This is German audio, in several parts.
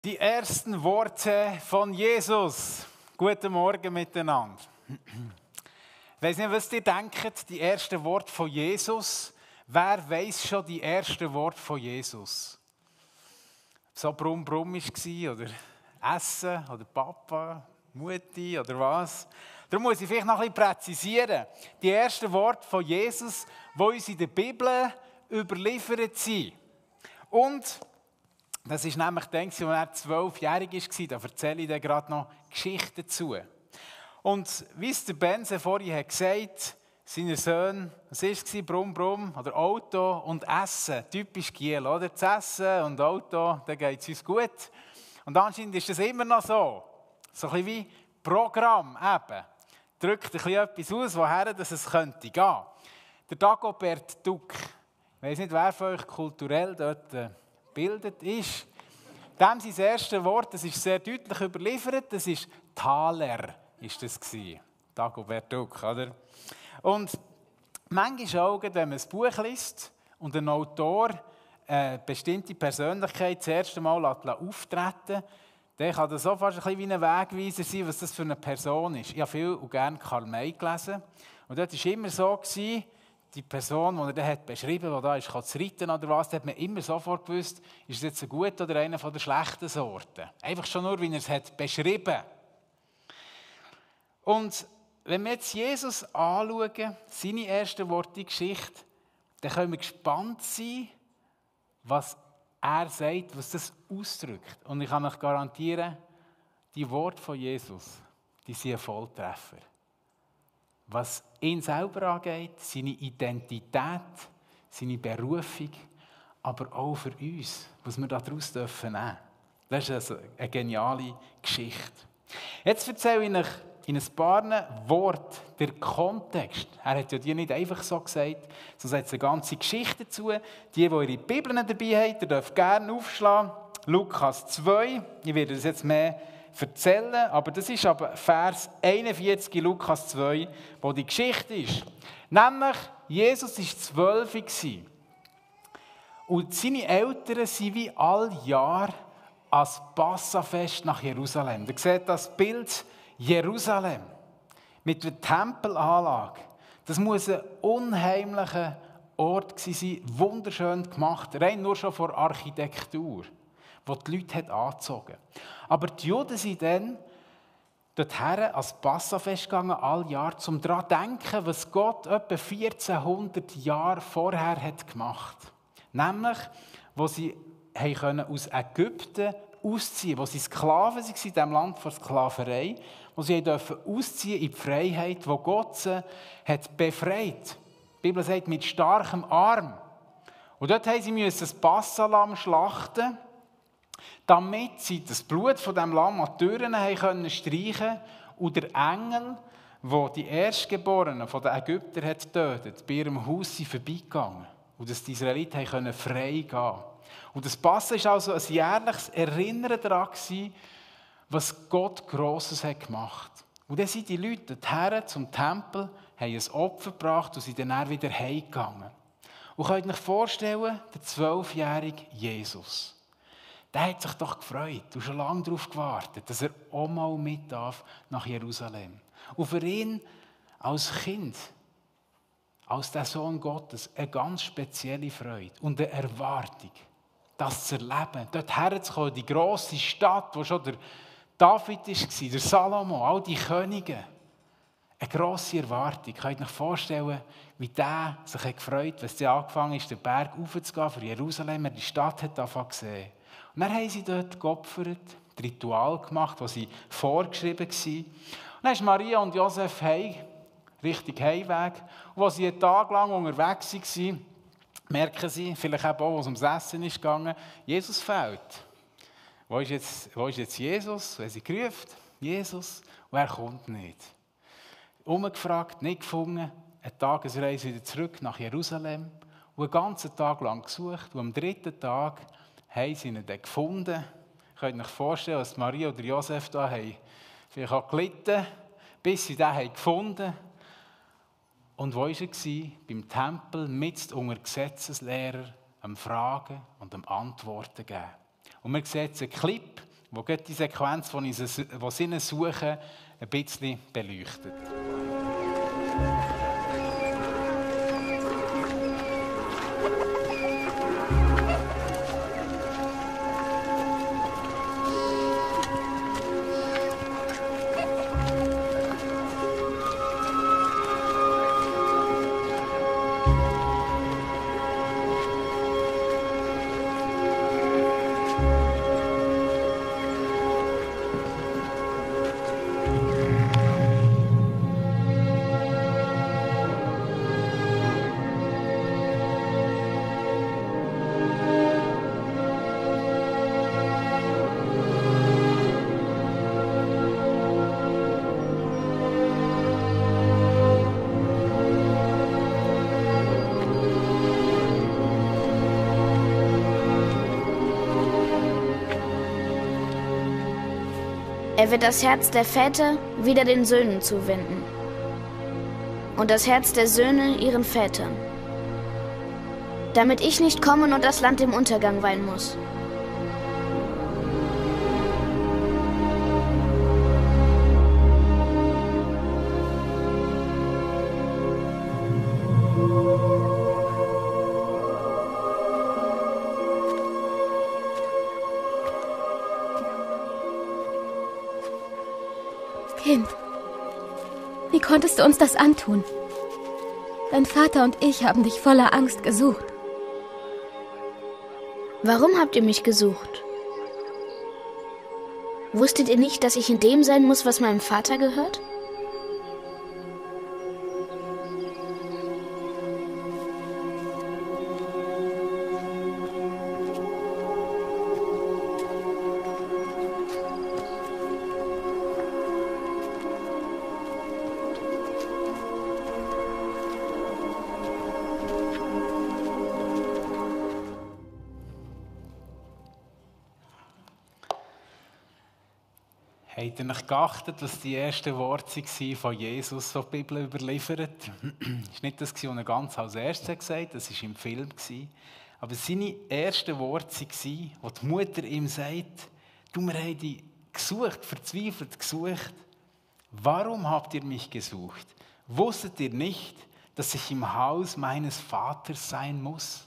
Die ersten Worte von Jesus. Guten Morgen miteinander. Ich weiss nicht, was ihr denkt, die ersten Worte von Jesus. Wer weiss schon die ersten Worte von Jesus? So brumm war oder Essen oder Papa, Mutti oder was? Darum muss ich vielleicht noch ein bisschen präzisieren. Die ersten Worte von Jesus, die uns in der Bibel überliefert sind. Und das war nämlich dann, als er 12-jährig war. Da erzähle ich dir gerade noch Geschichten dazu. Und wie es der Benze vorhin gesagt hat, seine Söhne, was war es? Brumm, brumm, oder Auto und Essen. Typisch Giel, oder? Das Essen und Auto, da geht es uns gut. Und anscheinend ist das immer noch so. So ein bisschen wie Programm eben. Drückt ein bisschen etwas aus, woher dass es könnte gehen. Der Dagobert Duck. Ich weiss nicht, wer von euch kulturell dort gebildet ist. Dem sein erstes Wort, das ist sehr deutlich überliefert, das ist Thaler, ist das gewesen. Dagobert Duck, oder? Und manchmal auch, wenn man ein Buch liest und ein Autor eine bestimmte Persönlichkeit das erste Mal auftreten, dann kann das so fast ein bisschen wie ein Wegweiser sein, was das für eine Person ist. Ich habe viel und gerne Karl May gelesen. Und dort war immer so, die Person, die er dann beschrieben hat, die da ist, zu reiten oder was, da hat man immer sofort gewusst, ist es jetzt ein guter oder einer von der schlechten Sorten. Einfach schon nur, wie er es hat beschrieben. Und wenn wir jetzt Jesus anschauen, seine ersten Worte in Geschichte, dann können wir gespannt sein, was er sagt, was das ausdrückt. Und ich kann euch garantieren, die Worte von Jesus, die sind ein Volltreffer. Was ihn selber angeht, seine Identität, seine Berufung, aber auch für uns, was wir daraus nehmen dürfen. Das ist also eine geniale Geschichte. Jetzt erzähle ich euch in ein paar Worten den Kontext. Er hat ja die nicht einfach so gesagt, sondern hat eine ganze Geschichte dazu. Die ihre Bibeln dabei haben, ihr dürft gerne aufschlagen. Lukas 2, ich werde das jetzt mehr erzählen, aber das ist aber Vers 41 in Lukas 2, wo die Geschichte ist. Nämlich, Jesus war 12 und seine Eltern sind wie all Jahr als Passafest nach Jerusalem. Ihr seht das Bild Jerusalem mit der Tempelanlage. Das muss ein unheimlicher Ort sein, wunderschön gemacht, rein nur schon vor Architektur, die die Leute hat angezogen. Aber die Juden sind dann dorthin als Passafest gegangen, all Jahr, um daran zu denken, was Gott etwa 1400 Jahre vorher hat gemacht. Nämlich, wo sie aus Ägypten ausziehen, wo sie Sklaven waren in diesem Land von Sklaverei, wo sie ausziehen in die Freiheit, wo Gott sie hat befreit. Die Bibel sagt, mit starkem Arm. Und dort mussten sie das Passalamm schlachten, damit sie das Blut von dem Lamm an die Türen streichen können und der Engel, der die Erstgeborenen von den Ägyptern getötet, bei ihrem Haus vorbeigegangen. Und dass die Israeliten frei gehen können. Und das Passen war also ein jährliches Erinnern daran, was Gott Grosses hat gemacht. Und dann sind die Leute dorthin zum Tempel, haben ein Opfer gebracht und sind dann wieder heimgegangen. Und könnt euch vorstellen, der 12-jährige Jesus, der hat sich doch gefreut und schon lange darauf gewartet, dass er auch mal mit darf nach Jerusalem. Und für ihn als Kind, als der Sohn Gottes, eine ganz spezielle Freude und eine Erwartung, das zu erleben, dort herzukommen, die grosse Stadt, wo schon der David war, der Salomo, all die Könige. Eine grosse Erwartung. Könnt ihr euch vorstellen, wie der sich gefreut hat, als er angefangen ist, den Berg aufzugehen für Jerusalem, er die Stadt hat gesehen. Und dann haben sie dort geopfert, das Ritual gemacht, das sie vorgeschrieben war. Und dann ist Maria und Josef Richtung Heimweg. Und als sie einen Tag lang unterwegs waren, merken sie, vielleicht auch, als es ums Essen ist gegangen, Jesus fehlt. Wo ist jetzt Jesus? Wenn sie gerufen, Jesus, und er kommt nicht. Umgefragt, nicht gefunden, eine Tagesreise wieder zurück nach Jerusalem und einen ganzen Tag lang gesucht. Und am 3. Tag haben sie ihn dann gefunden. Ihr könnt euch vorstellen, dass Maria oder Josef da haben vielleicht auch gelitten, bis sie den gefunden haben. Und wo war er? Beim Tempel, mitten unter Gesetzeslehrern, am Fragen und am Antworten geben. Und man sieht einen Clip wo gerade die Sequenz, wo sie ihn suchen, ein bisschen beleuchtet. Er wird das Herz der Väter wieder den Söhnen zuwenden und das Herz der Söhne ihren Vätern, damit ich nicht kommen und das Land im Untergang weihen muss. Kind, wie konntest du uns das antun? Dein Vater und ich haben dich voller Angst gesucht. Warum habt ihr mich gesucht? Wusstet ihr nicht, dass ich in dem sein muss, was meinem Vater gehört? Habt ihr nicht geachtet, was die ersten Worte waren von Jesus, die die Bibel überliefert? Das war nicht das, was er ganz als erstes gesagt hat, das war im Film. Aber seine ersten Worte waren, wo die Mutter ihm sagt, du, wir haben dich gesucht, verzweifelt gesucht. Warum habt ihr mich gesucht? Wusstet ihr nicht, dass ich im Haus meines Vaters sein muss?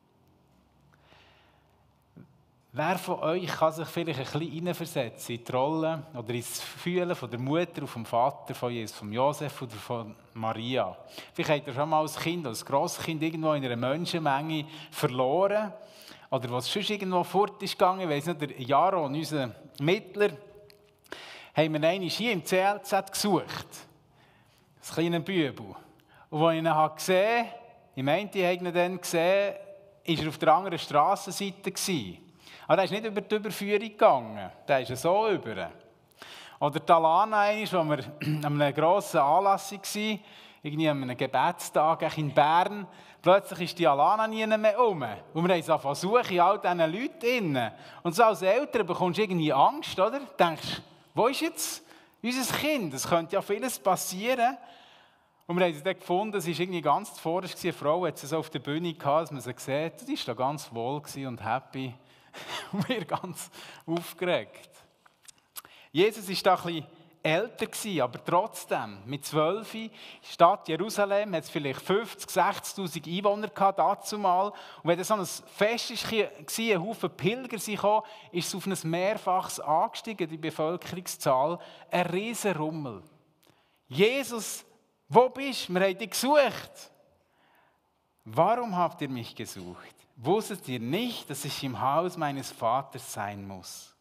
Wer von euch kann sich vielleicht ein bisschen hineinversetzen in die Rolle oder ins Fühlen von der Mutter und vom Vater von Jesus, von Josef oder von Maria? Vielleicht habt ihr schon mal als Kind, als Grosskind irgendwo in einer Menschenmenge verloren oder was sonst irgendwo fort ist gegangen. Ich weiss nicht, der Jaron, unser Mittler, haben wir einmal hier im CLZ gesucht. Das kleine Bübel. Und als ich ihn gesehen habe, ich meinte, ich habe ihn dann gesehen, war er auf der anderen Strassenseite. Aber der ist nicht über die Überführung gegangen, der ist so über. Oder die Alana, als wir an einem grossen Anlass waren, irgendwie an einem Gebetstag in Bern, plötzlich ist die Alana nie mehr um. Und wir haben so versucht, in all diesen Leuten. Und so als Eltern bekommst du irgendwie Angst, oder? Du denkst, wo ist jetzt unser Kind? Es könnte ja vieles passieren. Und wir haben sie dann gefunden, es war irgendwie ganz zuvor, eine Frau hat sie so auf der Bühne gehabt, dass man sie sieht, die war da ganz wohl und happy. Und wir ganz aufgeregt. Jesus war da ein bisschen älter, aber trotzdem, mit 12, in der Stadt Jerusalem, hat es vielleicht 50.000, 60.000 Einwohner gehabt, dazumal. Und wenn das so ein Fest war, ein Haufen Pilger kamen, ist es auf ein Mehrfaches angestiegen, die Bevölkerungszahl. Ein riesen Rummel. Jesus, wo bist du? Wir haben dich gesucht. Warum habt ihr mich gesucht? Wusstet ihr nicht, dass ich im Haus meines Vaters sein muss?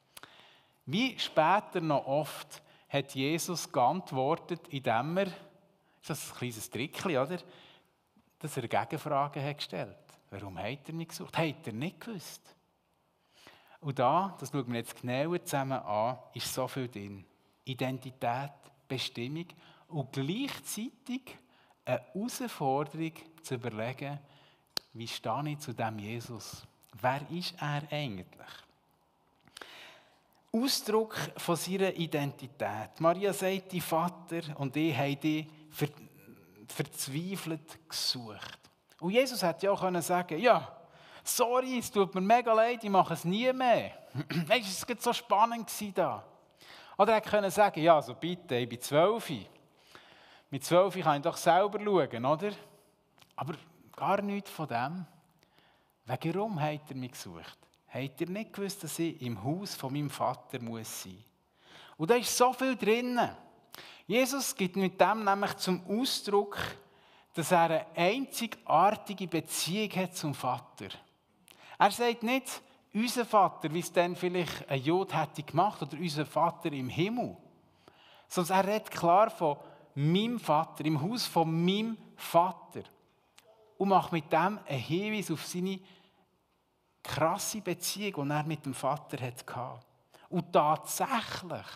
Wie später noch oft hat Jesus geantwortet, indem er, das ist ein kleines Trickchen, oder? Dass er Gegenfragen hat gestellt. Warum habt ihr mich gesucht? Habt ihr nicht gewusst? Und da, das schauen wir jetzt genauer zusammen an, ist so viel drin. Identität, Bestimmung und gleichzeitig eine Herausforderung zu überlegen, wie stehe ich zu diesem Jesus? Wer ist er eigentlich? Ausdruck von seiner Identität. Maria sagt, die Vater und ich haben dich verzweifelt gesucht. Und Jesus hätte ja auch sagen können, ja, sorry, es tut mir mega leid, ich mache es nie mehr. Es war so spannend da. Oder er konnte sagen, ja, also bitte, ich bin 12. Mit 12 kann ich doch selber schauen, oder? Aber gar nichts von dem. Warum hat er mich gesucht? Hat er nicht gewusst, dass ich im Haus von meinem Vater muss sein? Und da ist so viel drin. Jesus gibt mit dem nämlich zum Ausdruck, dass er eine einzigartige Beziehung hat zum Vater. Er sagt nicht, unser Vater, wie es dann vielleicht ein Jude hätte gemacht, oder unser Vater im Himmel. Sondern er redet klar von meinem Vater, im Haus von meinem Vater. Und macht mit dem einen Hinweis auf seine krasse Beziehung, die er mit dem Vater hatte. Und tatsächlich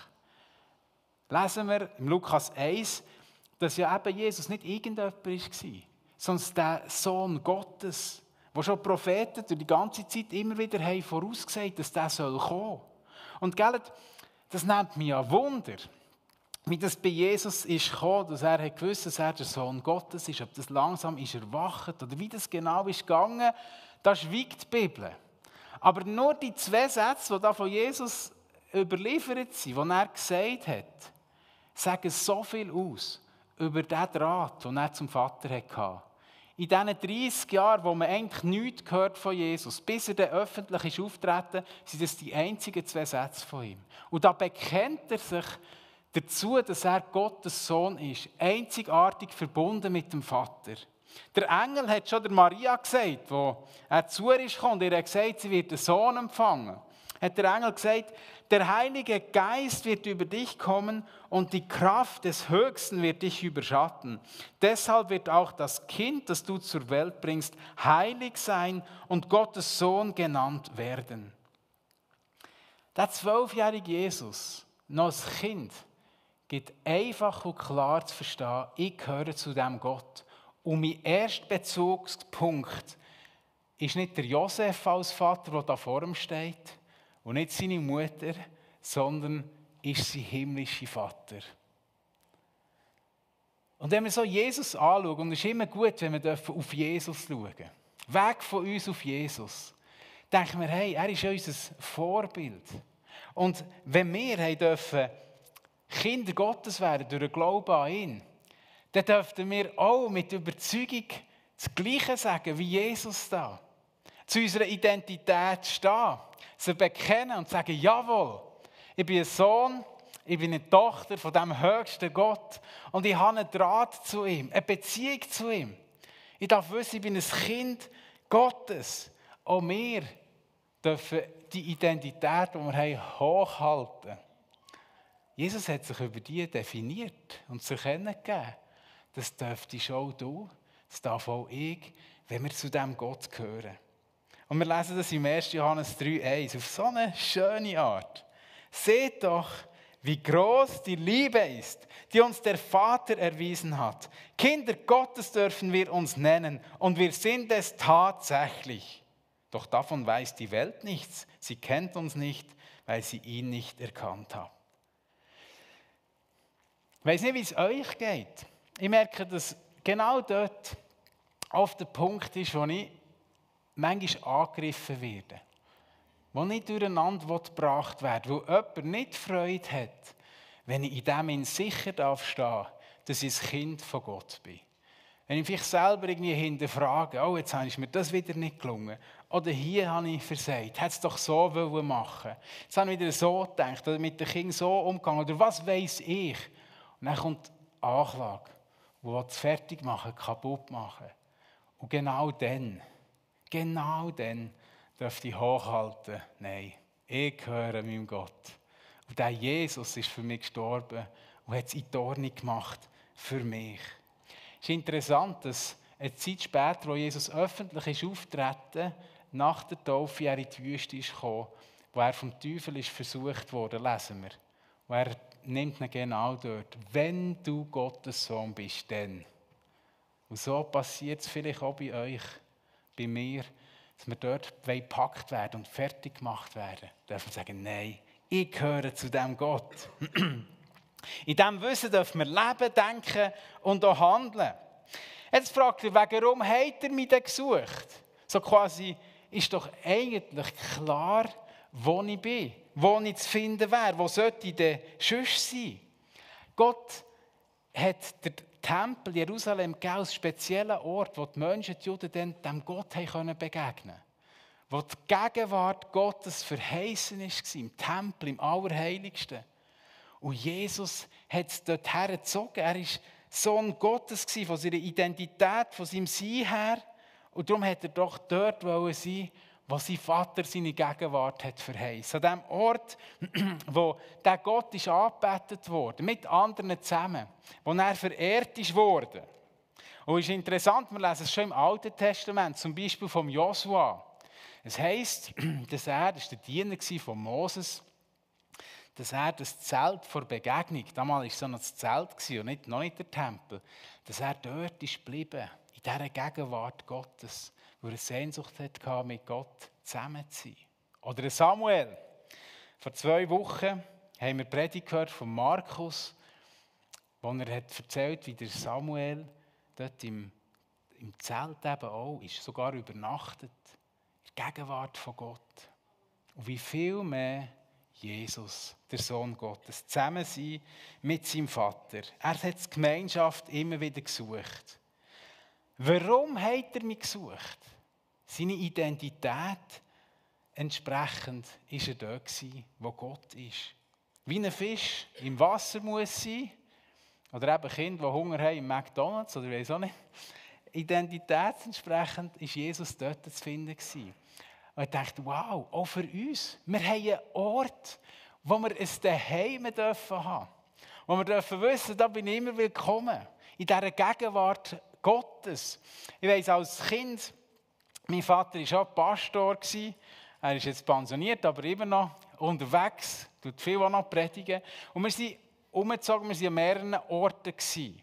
lesen wir im Lukas 1, dass ja eben Jesus nicht irgendjemand war, sondern der Sohn Gottes, wo schon Propheten durch die ganze Zeit immer wieder haben vorausgesagt, dass der kommen soll. Und gell, das nimmt mich an Wunder, wie das bei Jesus ist gekommen, dass er gewusst, dass er der Sohn Gottes ist, ob das langsam ist erwacht oder wie das genau ist gegangen, das schweigt die Bibel. Aber nur die 2 Sätze, die da von Jesus überliefert sind, die er gesagt hat, sagen so viel aus über den Draht, den er zum Vater hatte. In diesen 30 Jahren, wo man eigentlich nichts gehört von Jesus, bis er dann öffentlich ist auftreten, sind das die einzigen 2 Sätze von ihm. Und da bekennt er sich dazu, dass er Gottes Sohn ist, einzigartig verbunden mit dem Vater. Der Engel hat schon der Maria gesagt, wo er zu ihr kam, und er hat gesagt, sie wird einen Sohn empfangen. Hat der Engel gesagt, der Heilige Geist wird über dich kommen und die Kraft des Höchsten wird dich überschatten. Deshalb wird auch das Kind, das du zur Welt bringst, heilig sein und Gottes Sohn genannt werden. Der 12-jährige Jesus, noch als Kind, gibt einfach und klar zu verstehen, ich gehöre zu diesem Gott. Und mein erster Bezugspunkt ist nicht der Josef als Vater, der da vor ihm steht, und nicht seine Mutter, sondern ist sein himmlischer Vater. Und wenn wir so Jesus anschauen, und es ist immer gut, wenn wir auf Jesus schauen, weg von uns auf Jesus, denken wir, hey, er ist unser Vorbild. Und wenn wir dürfen Kinder Gottes werden durch den Glauben an ihn, dann dürften wir auch mit Überzeugung das Gleiche sagen wie Jesus da. Zu unserer Identität stehen, sie bekennen und sagen, jawohl, ich bin ein Sohn, ich bin eine Tochter von dem höchsten Gott und ich habe einen Draht zu ihm, eine Beziehung zu ihm. Ich darf wissen, ich bin ein Kind Gottes. Auch wir dürfen die Identität, die wir haben, hochhalten. Jesus hat sich über die definiert und zu erkennen gegeben. Das dürftest auch du, das darf auch ich, wenn wir zu diesem Gott gehören. Und wir lesen das im 1. Johannes 3,1 auf so eine schöne Art. Seht doch, wie groß die Liebe ist, die uns der Vater erwiesen hat. Kinder Gottes dürfen wir uns nennen und wir sind es tatsächlich. Doch davon weiß die Welt nichts. Sie kennt uns nicht, weil sie ihn nicht erkannt hat. Ich weiss nicht, wie es euch geht. Ich merke, dass genau dort oft der Punkt ist, wo ich manchmal angegriffen werde. Wo nicht durcheinander gebracht wird, wo jemand nicht Freude hat, wenn ich in dem sicher stehen, dass ich ein Kind von Gott bin. Wenn ich mich selber irgendwie hinterfrage, oh, jetzt ist mir das wieder nicht gelungen. Oder hier habe ich versagt, hätte es doch so machen wollen. Jetzt habe ich wieder so gedacht, oder mit den Kindern so umgegangen, oder was weiss ich. Und dann kommt Anklage, die es fertig machen, kaputt machen. Und genau dann dürfte ich hochhalten, nein, ich gehöre meinem Gott. Und der Jesus ist für mich gestorben und hat es in die Ordnung gemacht für mich. Es ist interessant, dass eine Zeit später, wo Jesus öffentlich ist auftreten, nach der Taufe er in die Wüste ist gekommen, wo er vom Teufel ist versucht wurde, lesen wir. Und er nimmt ihn genau dort. Wenn du Gottes Sohn bist, dann. Und so passiert es vielleicht auch bei euch, bei mir, dass wir dort gepackt werden und fertig gemacht werden. Dürfen wir sagen, nein, ich gehöre zu diesem Gott. In diesem Wissen dürfen wir leben, denken und auch handeln. Jetzt fragt ihr, warum hat er mich denn gesucht? So quasi ist doch eigentlich klar, wo ich bin, wo ich zu finden wäre, wo sollte ich denn sonst sein? Gott hat den Tempel Jerusalem gegeben als speziellen Ort, wo die Menschen, die Juden, dann dem Gott begegnen konnten. Wo die Gegenwart Gottes verheißen war, im Tempel, im Allerheiligsten. Und Jesus hat es dorthin gezogen. Er war Sohn Gottes, von seiner Identität, von seinem Sein her. Und darum hat er doch dort sein, wo sein Vater seine Gegenwart hat verheißen. An dem Ort, wo der Gott ist angebetet wurde, mit anderen zusammen, wo er verehrt wurde. Und es ist interessant, wir lesen es schon im Alten Testament, zum Beispiel vom Josua. Es heisst, dass das war der Diener von Moses, dass er das Zelt vor Begegnung, damals war es so noch das Zelt und noch nicht der Tempel, dass er dort ist geblieben, in dieser Gegenwart Gottes, wo er Sehnsucht hatte, mit Gott zusammen zu sein. Oder Samuel. Vor 2 Wochen haben wir Predigt gehört von Markus, wo er hat erzählt, wie der Samuel dort im Zelt eben auch ist, sogar übernachtet, in der Gegenwart von Gott. Und wie viel mehr Jesus, der Sohn Gottes, zusammen sein mit seinem Vater. Er hat die Gemeinschaft immer wieder gesucht. Warum hat er mich gesucht? Seine Identität entsprechend war er dort, wo Gott ist. Wie ein Fisch im Wasser muss sein, oder eben Kinder, die Hunger haben im McDonald's, oder weiss auch nicht. Identitätsentsprechend war Jesus dort zu finden. Und ich dachte, wow, auch für uns. Wir haben einen Ort, wo wir ein Zuhause haben dürfen. Wo wir dürfen wissen, da bin ich immer willkommen. In dieser Gegenwart Gottes. Ich weiss, als Kind, mein Vater war auch Pastor. Er ist jetzt pensioniert, aber immer noch unterwegs, tut viel auch noch predigen. Und wir sind umgezogen, wir waren an mehreren Orten.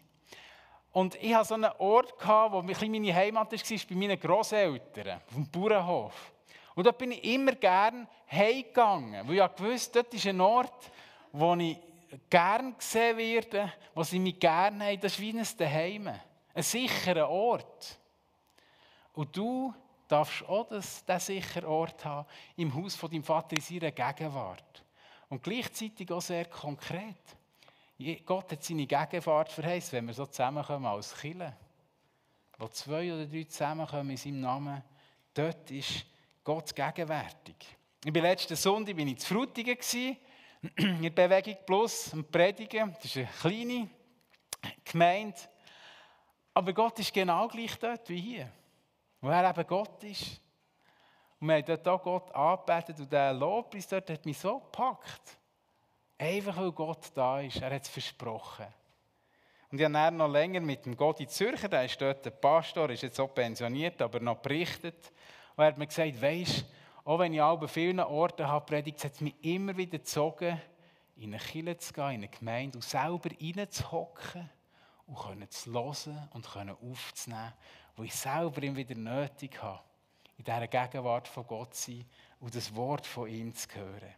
Und ich hatte so einen Ort, wo meine Heimat war, bei meinen Grosseltern, auf dem Bauernhof. Und dort bin ich immer gerne heimgegangen, weil ich wusste, dort ist ein Ort, wo ich gerne gesehen werde, wo sie mich gerne haben. Das ist wie ein Zuhause, ein sicherer Ort. Und du darfst auch diesen sicheren Ort haben, im Haus von deinem Vater in seiner Gegenwart. Und gleichzeitig auch sehr konkret. Gott hat seine Gegenwart verheißen, wenn wir so zusammenkommen als Kirche, wo 2 oder 3 zusammenkommen in seinem Namen, dort ist Gott gegenwärtig. Ich war letzten Sonntag in Frutigen, in der Bewegung Plus, am Predigen. Das ist eine kleine Gemeinde. Aber Gott ist genau gleich dort wie hier, wo er eben Gott ist. Und wir haben dort auch Gott angebetet und der Lobpreis dort hat mich so gepackt. Einfach weil Gott da ist, er hat es versprochen. Und ich habe dann noch länger mit dem Gott in Zürcher, der ist dort der Pastor, ist jetzt auch pensioniert, aber noch berichtet. Und er hat mir gesagt, weisst, auch wenn ich an vielen Orten habe predigt, hat es mich immer wieder gezogen, in eine Kirche zu gehen, in eine Gemeinde und selber reinzuhocken und zu hören und aufzunehmen, wo ich selber immer wieder nötig habe, in dieser Gegenwart von Gott zu sein und das Wort von ihm zu hören.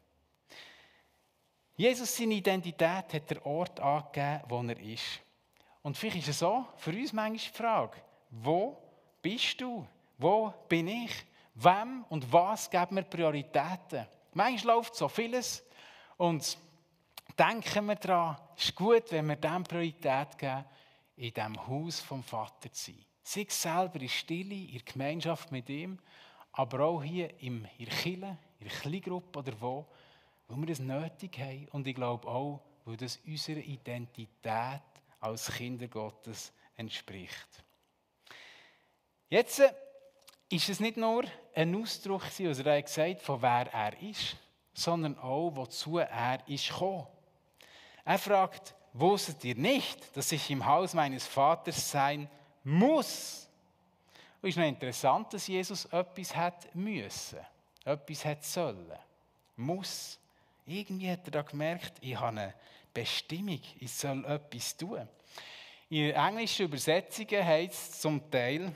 Jesus, seine Identität, hat der Ort angegeben, wo er ist. Und vielleicht ist es so, für uns manchmal die Frage, wo bist du? Wo bin ich? Wem und was geben wir Prioritäten? Manchmal läuft so vieles und denken wir daran, es ist gut, wenn wir dem Priorität geben, in diesem Haus vom Vater zu sein. Sei es selber in Stille, in der Gemeinschaft mit ihm, aber auch hier in der Kirche, in der Kleingruppe oder wo, weil wir das nötig haben und ich glaube auch, weil das unserer Identität als Kinder Gottes entspricht. Jetzt ist es nicht nur ein Ausdruck, also er hat gesagt, von wer er ist, sondern auch, wozu er ist gekommen. Er fragt, wusstet ihr nicht, dass ich im Haus meines Vaters sein muss? Und es ist noch interessant, dass Jesus etwas hat müssen, etwas hat sollen, muss. Irgendwie hat er da gemerkt, ich habe eine Bestimmung, ich soll etwas tun. In englischen Übersetzungen heißt es zum Teil,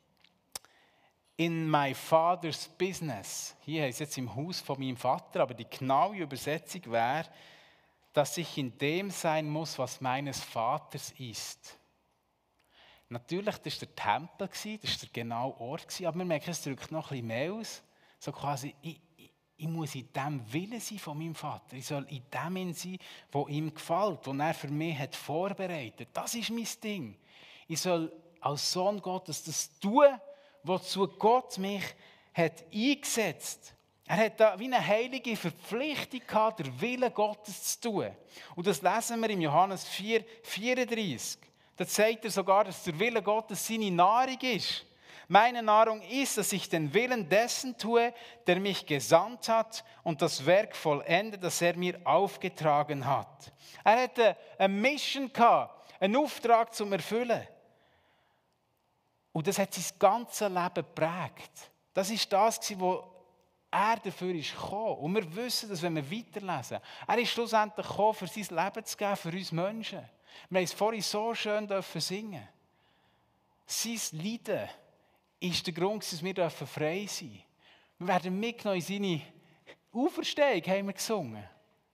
in my father's business. Hier heißt es jetzt im Haus von meinem Vater, aber die genaue Übersetzung wäre, dass ich in dem sein muss, was meines Vaters ist. Natürlich, das war der Tempel, das war der genaue Ort, aber wir merken, es drückt noch ein bisschen mehr aus. So quasi, ich muss in dem Willen sein von meinem Vater. Ich soll in dem sein, was ihm gefällt, was er für mich hat vorbereitet. Das ist mein Ding. Ich soll als Sohn Gottes das tun, wozu Gott mich hat eingesetzt. Er hat da wie eine heilige Verpflichtung gehabt, den Willen Gottes zu tun. Und das lesen wir im Johannes 4,34. Da sagt er sogar, dass der Wille Gottes seine Nahrung ist. Meine Nahrung ist, dass ich den Willen dessen tue, der mich gesandt hat und das Werk vollende, das er mir aufgetragen hat. Er hatte eine Mission gehabt, einen Auftrag zum Erfüllen. Und das hat sein ganzes Leben geprägt. Das ist das, was er dafür ist gekommen. Und wir wissen, dass wenn wir weiterlesen, er ist schlussendlich gekommen, für sein Leben zu geben, für uns Menschen. Wir haben es vorhin so schön singen. Sein Leiden ist der Grund, dass wir frei sein dürfen. Wir werden mitgenommen in seine Auferstehung, haben wir gesungen.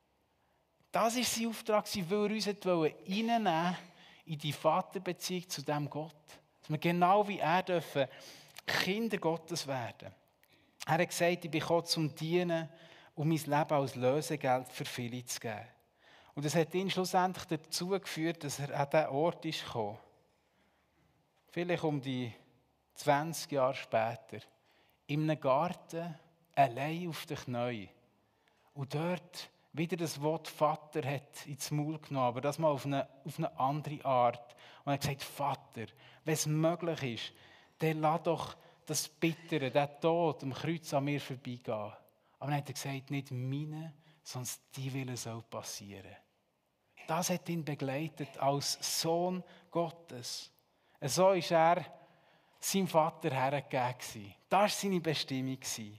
Das war sein Auftrag, weil er uns reinnehmen in die Vaterbeziehung zu diesem Gott. Dass wir genau wie er dürfen Kinder Gottes werden. Er hat gesagt, ich bin gekommen, zum Dienen und mein Leben als Lösegeld für viele zu geben. Und das hat ihn schlussendlich dazu geführt, dass er an diesen Ort ist gekommen. Vielleicht um die 20 Jahre später. In einem Garten, allein auf den Knien. Und dort wieder das Wort Vater hat ins Maul genommen, aber das mal auf eine andere Art. Und er hat gesagt, Vater, wenn es möglich ist, dann lass doch das Bittere, der Tod am Kreuz an mir vorbeigehen. Aber dann hat er gesagt, nicht meine, sondern die Wille soll passieren. Das hat ihn begleitet als Sohn Gottes. So war er seinem Vater hergegeben. Das war seine Bestimmung.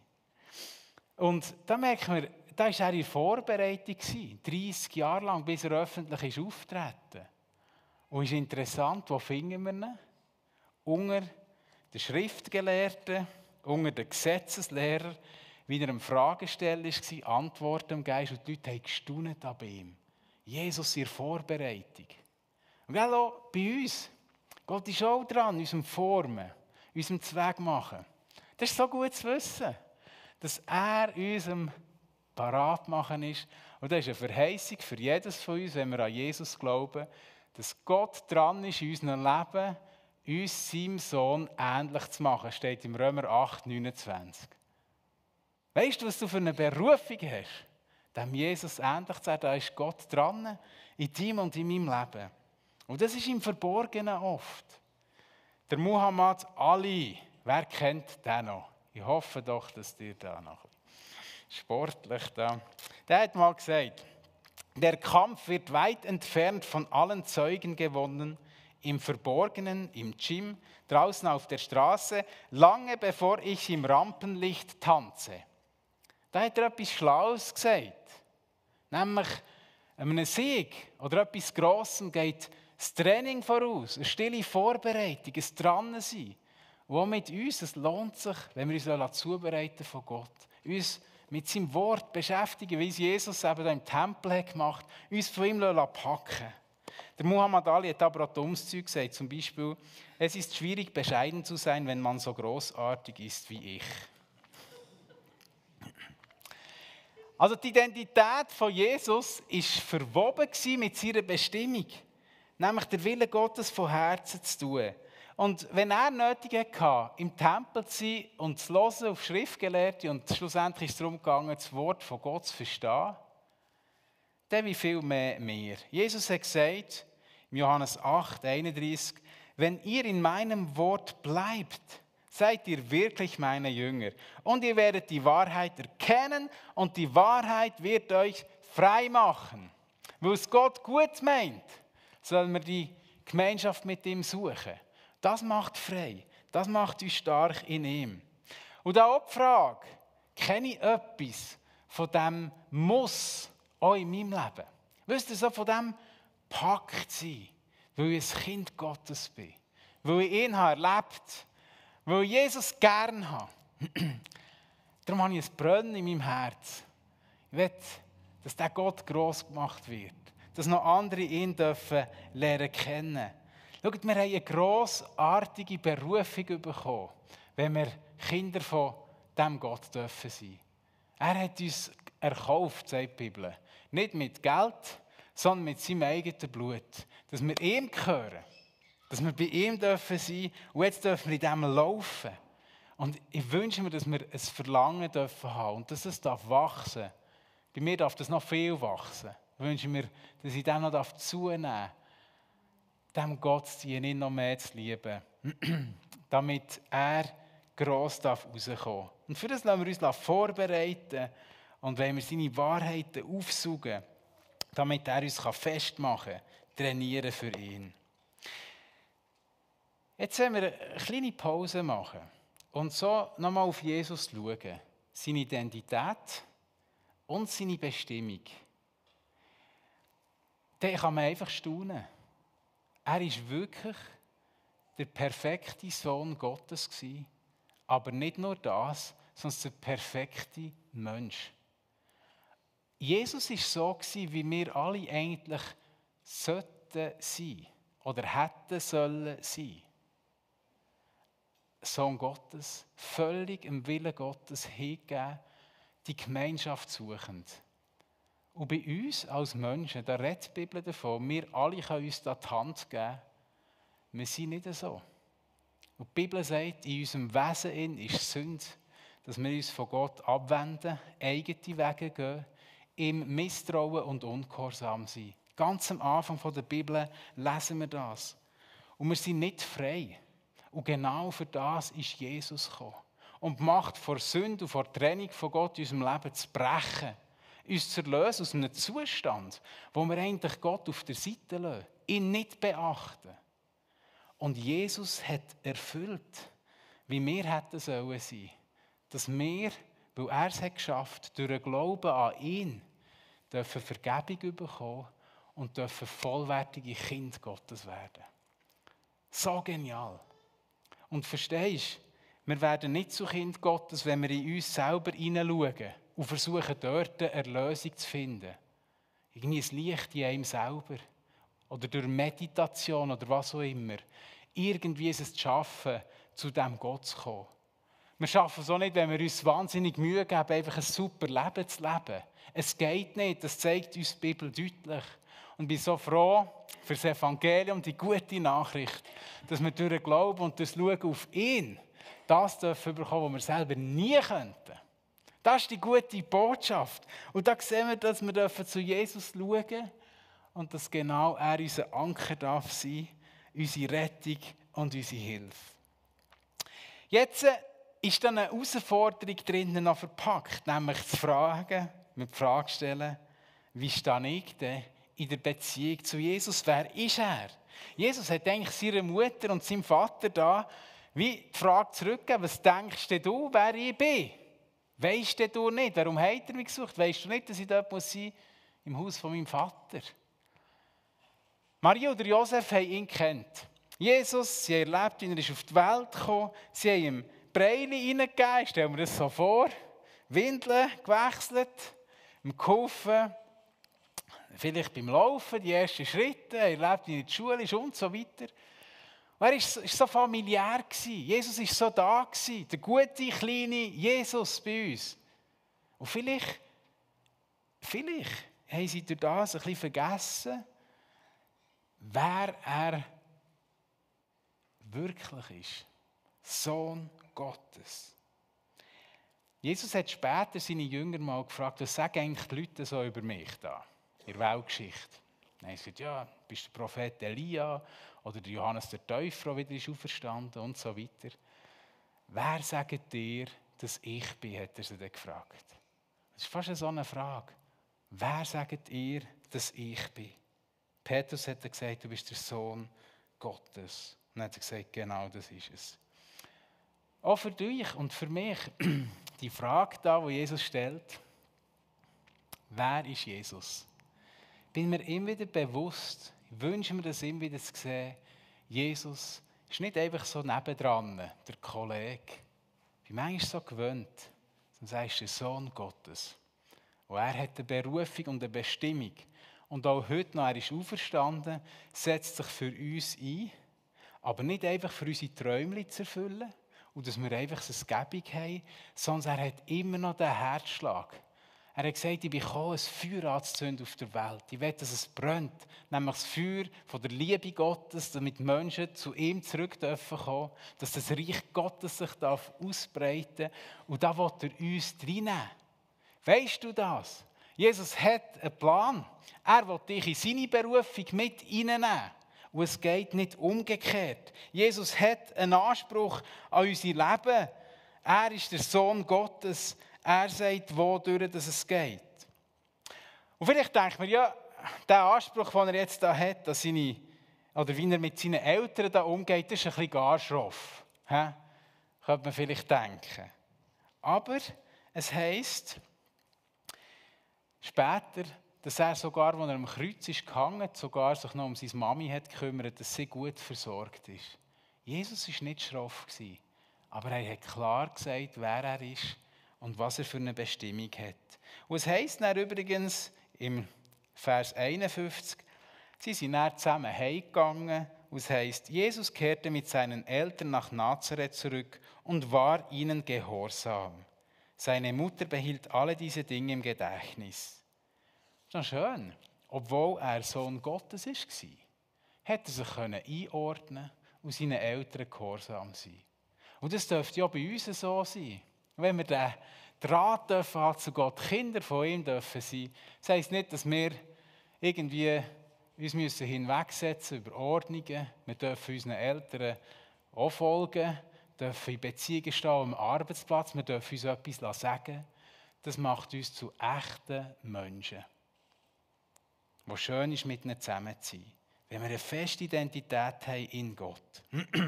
Und da merken wir, da war er in Vorbereitung, 30 Jahre lang, bis er öffentlich auftreten. Und es ist interessant, wo finden wir ihn? Unter den Schriftgelehrten, unter den Gesetzeslehrern, wie er am Fragestellen war, Antworten am Geist, und die Leute haben gestaunt an ihm. Jesus in Vorbereitung. Und auch bei uns. Gott ist auch dran, unserem Formen, unserem Zweck machen. Das ist so gut zu wissen, dass er unserem parat machen ist. Und das ist eine Verheißung für jedes von uns, wenn wir an Jesus glauben, dass Gott dran ist in unserem Leben, uns seinem Sohn ähnlich zu machen, steht im Römer 8,29. Weißt du, was du für eine Berufung hast, dem Jesus ähnlich zu sein? Da ist Gott dran, in deinem und in meinem Leben. Und das ist im Verborgenen oft. Der Muhammad Ali, wer kennt den noch? Ich hoffe doch, dass ihr da noch sportlich da. Der hat mal gesagt, der Kampf wird weit entfernt von allen Zeugen gewonnen, im Verborgenen, im Gym, draußen auf der Straße, lange bevor ich im Rampenlicht tanze. Da hat er etwas Schlaues gesagt. Nämlich, einem Sieg oder etwas Grossem geht das Training voraus, eine stille Vorbereitung, ein Dransein. Und auch mit uns, es lohnt sich, wenn wir uns zubereiten von Gott, uns mit seinem Wort beschäftigen, wie es Jesus eben da im Tempel hat gemacht, uns von ihm packen. Der Muhammad Ali hat aber auch dummes Zeug gesagt, zum Beispiel, es ist schwierig, bescheiden zu sein, wenn man so großartig ist wie ich. Also die Identität von Jesus war verwoben mit seiner Bestimmung, nämlich der Wille Gottes von Herzen zu tun. Und wenn er nötig hatte, im Tempel zu sein und zu hören auf Schriftgelehrte, und schlussendlich ist es darum gegangen, das Wort von Gott zu verstehen, dann wie viel mehr wir. Jesus hat gesagt, im Johannes 8,31, wenn ihr in meinem Wort bleibt, seid ihr wirklich meine Jünger. Und ihr werdet die Wahrheit erkennen und die Wahrheit wird euch frei machen. Weil es Gott gut meint, sollen wir die Gemeinschaft mit ihm suchen. Das macht frei. Das macht uns stark in ihm. Und auch die Frage, kenne ich etwas von diesem Muss auch in meinem Leben? Wisst ihr, so von diesem Pakt sein, weil ich ein Kind Gottes bin, weil ich ihn habe erlebt, weil ich Jesus gern habe. Darum habe ich ein Brennen in meinem Herz. Ich will, dass dieser Gott gross gemacht wird, dass noch andere ihn dürfen lernen kennen. Schaut, wir haben eine grossartige Berufung bekommen, wenn wir Kinder von diesem Gott dürfen sein. Er hat uns erkauft, sagt die Bibel. Nicht mit Geld, sondern mit seinem eigenen Blut. Dass wir ihm gehören. Dass wir bei ihm dürfen sein und jetzt dürfen wir in dem laufen. Und ich wünsche mir, dass wir ein Verlangen dürfen haben und dass es wachsen darf. Bei mir darf das noch viel wachsen. Ich wünsche mir, dass ich dem noch zunehmen darf, dem Gott zu dienen, ihn noch mehr zu lieben, damit er gross rauskommen darf. Und für das lassen wir uns vorbereiten und wenn wir seine Wahrheiten aufsaugen, damit er uns festmachen kann, trainieren für ihn. Jetzt wollen wir eine kleine Pause machen und so nochmal auf Jesus schauen. Seine Identität und seine Bestimmung. Dann kann man einfach staunen. Er war wirklich der perfekte Sohn Gottes gewesen, aber nicht nur das, sondern der perfekte Mensch. Jesus war so gewesen, wie wir alle eigentlich sollten sein oder hätten sollen sein. Sohn Gottes, völlig im Willen Gottes hingegeben, die Gemeinschaft suchend. Und bei uns als Menschen, da redet die Bibel davon, wir alle können uns da die Hand geben. Wir sind nicht so. Und die Bibel sagt, in unserem Wesen ist Sünde, dass wir uns von Gott abwenden, eigene Wege gehen, ihm misstrauen und ungehorsam sein. Ganz am Anfang der Bibel lesen wir das. Und wir sind nicht frei. Und genau für das ist Jesus gekommen. Und die Macht vor Sünde und vor Trennung von Gott in unserem Leben zu brechen. Uns zu erlösen aus einem Zustand, wo wir eigentlich Gott auf der Seite lassen, ihn nicht beachten. Und Jesus hat erfüllt, wie wir hätten sollen sein. Dass wir, weil er es hat geschafft, durch den Glauben an ihn, dürfen Vergebung bekommen und dürfen vollwertige Kinder Gottes werden. So genial. Und verstehst du, wir werden nicht zu Kind Gottes, wenn wir in uns selber hineinschauen und versuchen, dort eine Erlösung zu finden. Irgendwie ein Licht in einem selber. Oder durch Meditation oder was auch immer. Irgendwie es zu schaffen, zu diesem Gott zu kommen. Wir schaffen es auch nicht, wenn wir uns wahnsinnig Mühe geben, einfach ein super Leben zu leben. Es geht nicht, das zeigt uns die Bibel deutlich. Und ich bin so froh für das Evangelium, die gute Nachricht, dass wir durch den Glauben und das Schauen auf ihn das dürfen bekommen, was wir selber nie könnten. Das ist die gute Botschaft. Und da sehen wir, dass wir zu Jesus schauen dürfen und dass genau er unser Anker darf sein, unsere Rettung und unsere Hilfe. Jetzt ist dann eine Herausforderung drinnen noch verpackt, nämlich zu fragen, mit die Frage stellen, wie stehe ich denn in der Beziehung zu Jesus? Wer ist er? Jesus hat eigentlich seiner Mutter und seinem Vater da wie die Frage zurückgegeben, was denkst du, wer ich bin? Weisst du nicht? Warum hat er mich gesucht? Weisst du nicht, dass ich dort sein muss, im Haus von meinem Vater? Maria oder Josef haben ihn gekannt. Jesus, sie haben erlebt, wie er auf die Welt kam. Sie haben ihm Breili hineingegeben, stellen wir das so vor. Windeln gewechselt, ihm geholfen, vielleicht beim Laufen, die ersten Schritte, er erlebt, wie er in die Schule ist und so weiter. Und er war so familiär. Jesus war so da. Der gute, kleine Jesus bei uns. Und vielleicht haben sie durch das ein bisschen vergessen, wer er wirklich ist. Sohn Gottes. Jesus hat später seine Jünger mal gefragt, was sagen eigentlich die Leute so über mich da, in der Weltgeschichte. Dann haben sie gesagt, ja, bist du der Prophet Elia oder der Johannes der Täufer, der wieder ist auferstanden und so weiter. Wer sagt dir, dass ich bin, hat er sie dann gefragt. Das ist fast so eine Frage. Wer sagt ihr, dass ich bin? Petrus hat gesagt, du bist der Sohn Gottes. Und dann hat er gesagt, genau das ist es. Auch für dich und für mich, die Frage da, die Jesus stellt, wer ist Jesus? Bin mir immer wieder bewusst, ich wünsche mir das immer wieder zu sehen, Jesus ist nicht einfach so nebendran, der Kollege. Ich bin manchmal so gewöhnt, sonst sagst du der Sohn Gottes. Und er hat eine Berufung und eine Bestimmung. Und auch heute noch, er ist auferstanden, setzt sich für uns ein, Aber nicht einfach für unsere Träume zu erfüllen und dass wir einfach eine Gebung haben, sondern er hat immer noch den Herzschlag. Er hat gesagt, ich bin gekommen, ein Feuer anzuzünden auf der Welt. Ich will, dass es brennt. Nämlich das Feuer von der Liebe Gottes, damit Menschen zu ihm zurück dürfen kommen, dass das Reich Gottes sich ausbreiten darf. Und da will er uns reinnehmen. Weisst du das? Jesus hat einen Plan. Er will dich in seine Berufung mit reinnehmen. Und es geht nicht umgekehrt. Jesus hat einen Anspruch an unser Leben. Er ist der Sohn Gottes. Er sagt, wodurch es geht. Und vielleicht denkt man, ja, der Anspruch, den er jetzt da hat, dass oder wie er mit seinen Eltern da umgeht, ist ein bisschen gar schroff. Könnte man vielleicht denken. Aber es heisst später, dass er sogar, als er am Kreuz ist gehangen, sogar sich noch um seine Mami hat gekümmert, dass sie gut versorgt ist. Jesus war nicht schroff, aber er hat klar gesagt, wer er ist und was er für eine Bestimmung hat. Und es heisst dann übrigens im Vers 51, sie sind dann zusammen heimgegangen und es heisst, Jesus kehrte mit seinen Eltern nach Nazareth zurück und war ihnen gehorsam. Seine Mutter behielt alle diese Dinge im Gedächtnis. Das ist schön. Obwohl er Sohn Gottes war, hätte er sich einordnen und seinen Eltern gehorsam sein. Und das dürfte ja bei uns so sein. Wenn wir den Draht haben zu Gott, Kinder von ihm dürfen sein. Das heisst nicht, dass wir irgendwie uns hinwegsetzen über Ordnungen. Wir dürfen unseren Eltern auch folgen, dürfen in Beziehungen stehen am Arbeitsplatz, wir dürfen uns etwas sagen. Das macht uns zu echten Menschen. Wo schön ist, mit ihnen zusammen zu sein. Wenn wir eine feste Identität haben in Gott.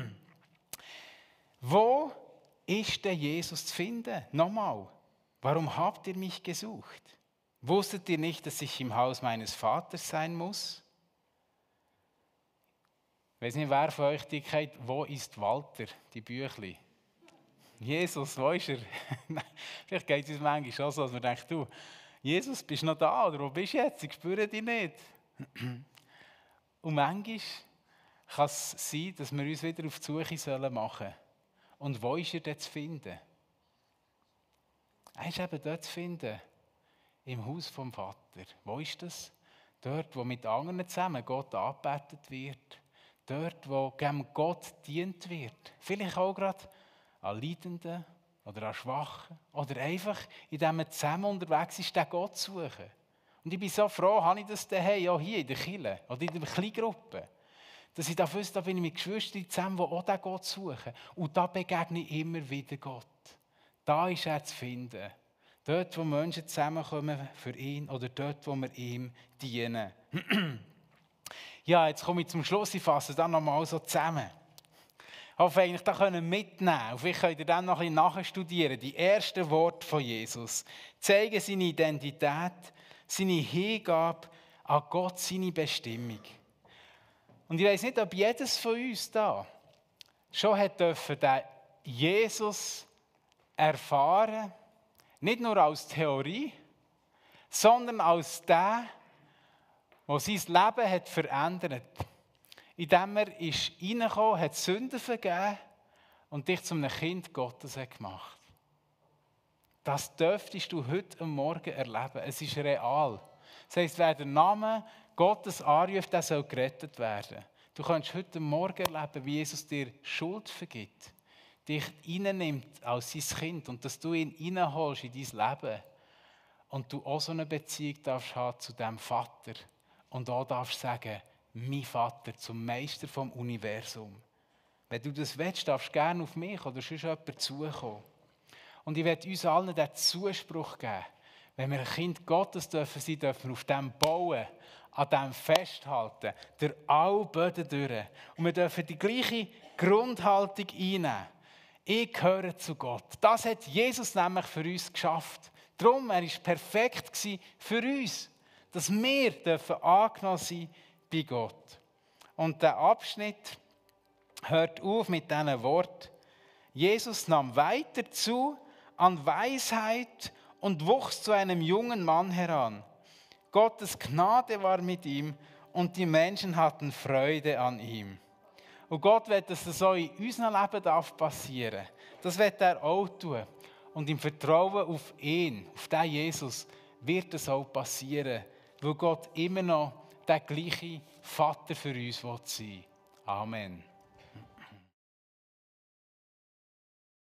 Wo ist denn Jesus zu finden? Nochmal, warum habt ihr mich gesucht? Wusstet ihr nicht, dass ich im Haus meines Vaters sein muss? Ich weiss nicht, wer von euch die kennt, wo ist Walter, die Büchli? Jesus, wo ist er? Vielleicht geht es uns manchmal auch so, dass man denkt, du, Jesus, bist du noch da oder wo bist du jetzt? Ich spüre dich nicht. Und manchmal kann es sein, dass wir uns wieder auf die Suche machen sollen. Und wo ist er denn zu finden? Er ist eben dort zu finden, im Haus vom Vater. Wo ist das? Dort, wo mit anderen zusammen Gott angebetet wird. Dort, wo Gott dient wird. Vielleicht auch gerade an Leidenden oder an Schwachen. Oder einfach, indem man zusammen unterwegs ist, den Gott zu suchen. Und ich bin so froh, habe ich das daheim, auch hier in der Kirche oder in der Kleingruppe. Dass ich da wusste, da bin ich mit Geschwistern zusammen, die auch den Gott suchen. Und da begegne ich immer wieder Gott. Da ist er zu finden. Dort, wo Menschen zusammenkommen für ihn oder dort, wo wir ihm dienen. Ja, jetzt komme ich zum Schluss. Ich fasse das nochmal so zusammen. Ich hoffe eigentlich, da können wir mitnehmen. Und vielleicht könnt ihr dann noch ein bisschen nachstudieren. Die ersten Worte von Jesus zeigen seine Identität, seine Hingabe an Gott, seine Bestimmung. Und ich weiss nicht, ob jedes von uns da schon hat dürfen, den Jesus erfahren, nicht nur als Theorie, sondern als der, der sein Leben hat verändert. Indem er ist reingekommen, hat Sünden vergeben und dich zu einem Kind Gottes hat gemacht. Das dürftest du heute Morgen erleben. Es ist real. Das heisst, wer den Namen Gottes anruft, der soll gerettet werden. Du kannst heute Morgen erleben, wie Jesus dir Schuld vergibt, dich reinnimmt als sein Kind und dass du ihn reinholst in dein Leben und du auch so eine Beziehung darfst haben zu diesem Vater und auch darfst sagen, mein Vater zum Meister vom Universum. Wenn du das willst, darfst du gerne auf mich oder sonst jemand zukommen. Und ich werde uns allen den Zuspruch geben, wenn wir ein Kind Gottes dürfen sein, dürfen wir auf dem bauen, an dem festhalten, durch alle Böden durch. Und wir dürfen die gleiche Grundhaltung einnehmen. Ich gehöre zu Gott. Das hat Jesus nämlich für uns geschafft. Darum, er war perfekt für uns, dass wir dürfen angenommen sein bei Gott. Und der Abschnitt hört auf mit diesen Worten. Jesus nahm weiter zu an Weisheit und wuchs zu einem jungen Mann heran. Gottes Gnade war mit ihm und die Menschen hatten Freude an ihm. Und Gott will, dass das auch in unserem Leben passieren darf. Das will er auch tun. Und im Vertrauen auf ihn, auf den Jesus, wird es auch passieren. Weil Gott immer noch der gleiche Vater für uns sein will. Amen.